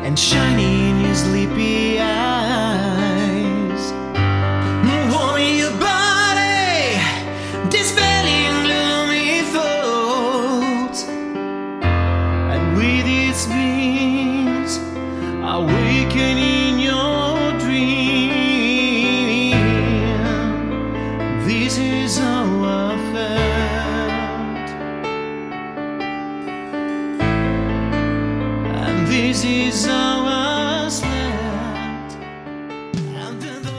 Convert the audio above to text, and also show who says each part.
Speaker 1: and shiny in your sleepy eyes. Warming your body, dispelling gloomy thoughts, and with its beams awakening your dream. This is how I felt, and this is how I slept under the